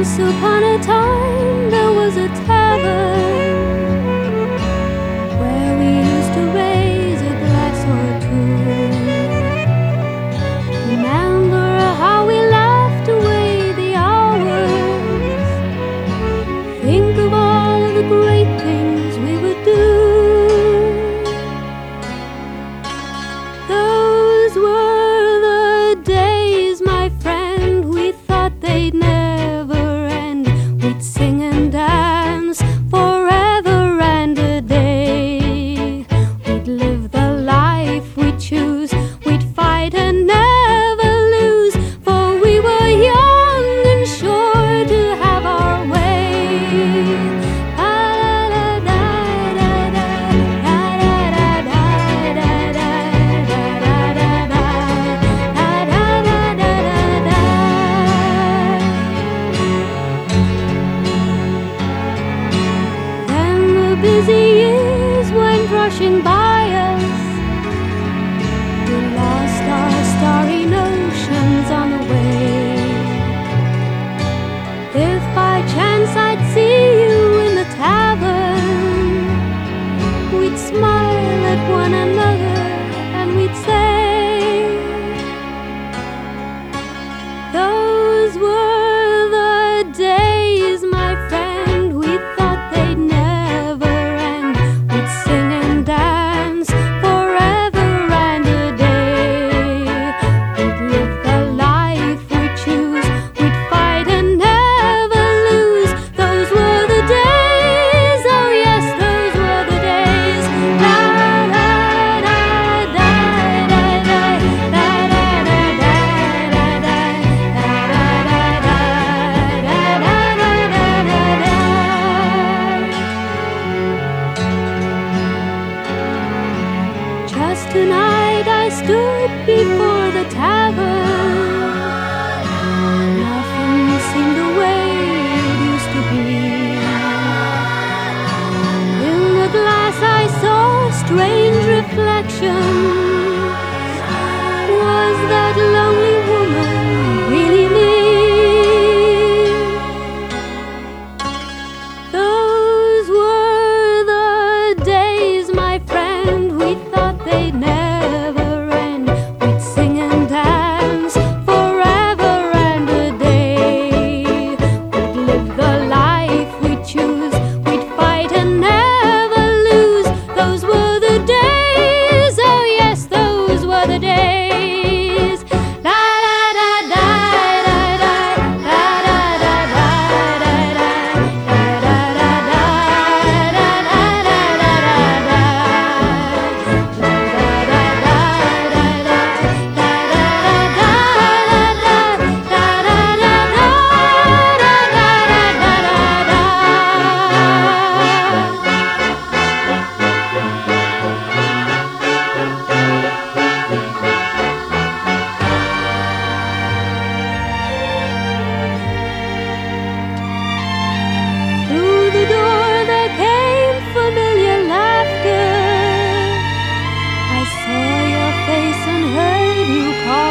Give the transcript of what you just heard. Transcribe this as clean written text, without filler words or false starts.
Once upon a time there was a tavern where we used to raise a glass or two. Remember how we laughed away the hours. Think of all of the great things we would do. Those were the days, my friend, we thought they'd never end. We'd sing and dance forever and a day. We'd live the life we'd choose. We'd fight and never lose, for we were young and sure to have our way. Then the busy years went rushing by us. We lost our starry notions on the way. If by chance I'd see you in the tavern, we'd smile at one another and we'd say, those were the days, my friend, we thought they'd never end. We'd sing and dance forever and a day. We'd live the life we choose. We'd fight and never lose. Those were the days, oh yes, those were the days. La la da da da da da da da da da Just tonight I stood before the tavern. Nothing seemed the way it used to be. In the glass I saw strange reflections. Was that lonely woman really me? Those were the days, my friend, we thought they'd never end. We'd sing and dance forever and a day. We'd live the life we'd choose. We'd fight and never lose. Those were the days, oh yes, those were the days. La la da da da da da da da da da da da Through the door there came familiar laughter. I saw your face and heard you call